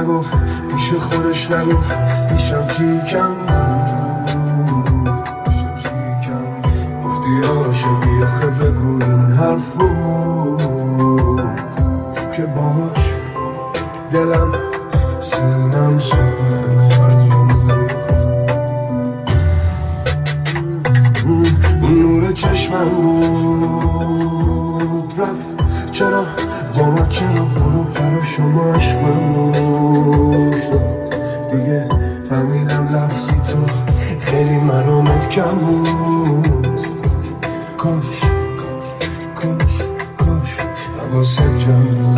نگفت، پیش خودش نگفت پیشم چی کم بود. گفتی عاشقی آخه بگو این حرف بود که باش دلم سینم صحبت. اون نور چشمم بود رفت، چرا با ما چرا برو برا شما عشق من بود. دیگه فهمیدم لفظی تو خیلی مرامت کم بود. کاش حواست جمع بود.